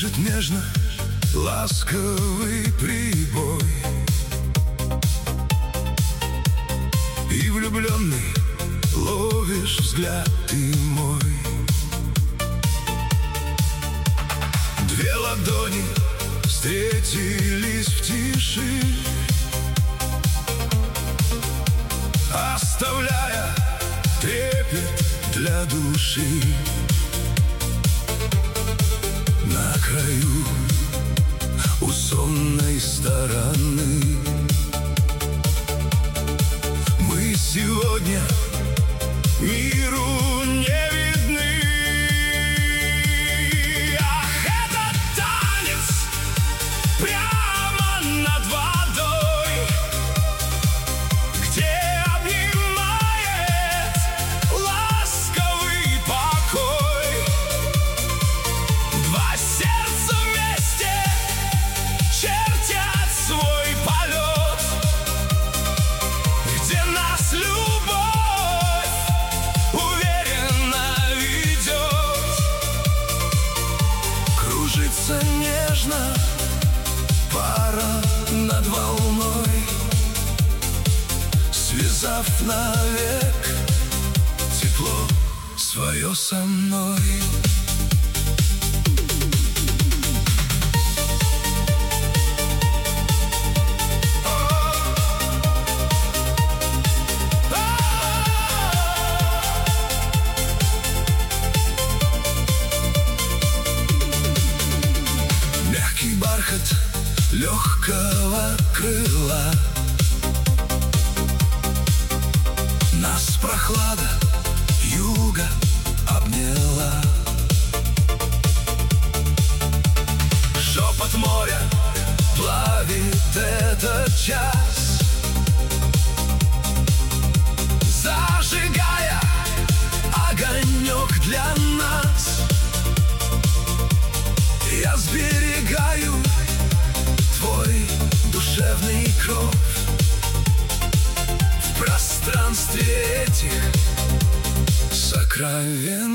Дышит нежно ласковый прибой, и влюбленный ловишь взгляд ты мой. Две ладони встретились в тиши, оставляя трепет для души. На краю у сонной стороны мы сегодня миру не видны. Ах, этот танец прямо над водой, где обнимает ласковый покой. Два сердца вместе чертят свой полет, где нас любовь уверенно ведет. Кружится нежно пара над волной, связав навек тепло свое со мной. Бархат легкого крыла, нас прохлада юга обняла. Шепот моря плавит этот час, зажигая огонек для нас. Я сберегаю твой душевный кров в пространстве этих сокровенных